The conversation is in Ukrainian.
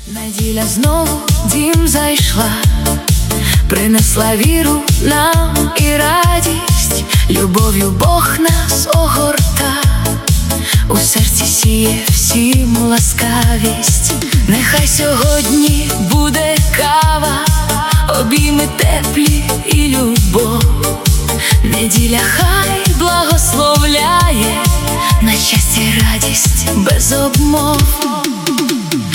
Неділя знову в дім зайшла, принесла віру нам і радість, любов'ю Бог нас огорта, у серці сіє всім ласкавість. Нехай сьогодні буде кава, обійми теплі і любов. Неділя хай благословляє, на щастя й радість без обмов.